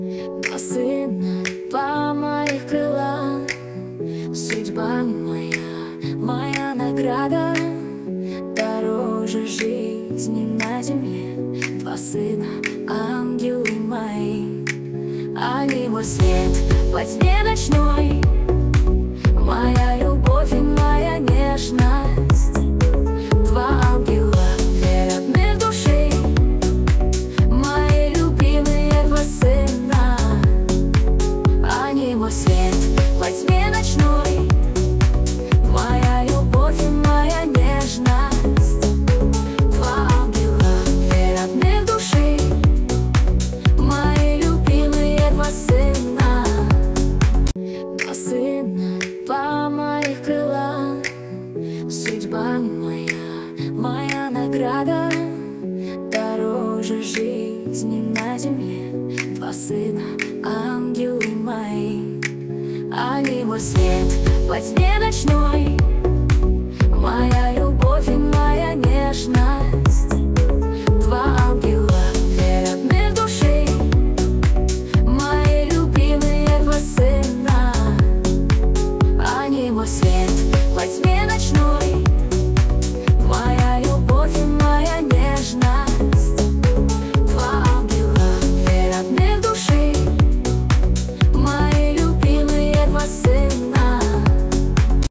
Два сына, два моих крыла, судьба моя, моя награда, дороже жизни на земле. Два сына, ангелы мои, они мой свет во тьме ночной, моя любовь и моя нежность. Два ангела для родных души, мои любимые два сына. Они мой свет во тьме ночной, моя любовь и моя нежность. Два ангела для родных души, мои любимые два сына. Два сына, два моих крыла, судьба моя, моя награда, дороже жизни на земле. Два сына, ангелы мои, они мой свет во тьме ночной, моя